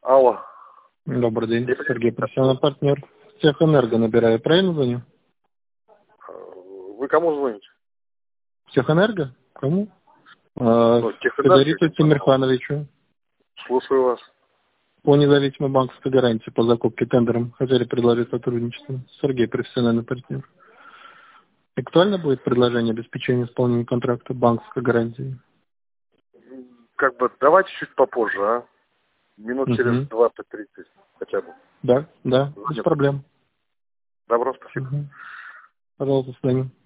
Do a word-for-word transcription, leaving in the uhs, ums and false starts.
Алло. Добрый день, Сергей, профессиональный партнер. Техэнерго набираю, правильно звоню? Вы кому звоните? Техэнерго? Кому? А, Ну, Федориту Тимирхановичу. Слушаю вас. По независимой банковской гарантии по закупке тендером хотели предложить сотрудничество. Сергей, профессиональный партнер. Актуально будет предложение обеспечения исполнения контракта банковской гарантии? Как бы давайте чуть попозже, а? Минут Угу. через двадцать-тридцать хотя бы. Да, да, без Нет. проблем. Добро, спасибо. Угу. Пожалуйста, с вами.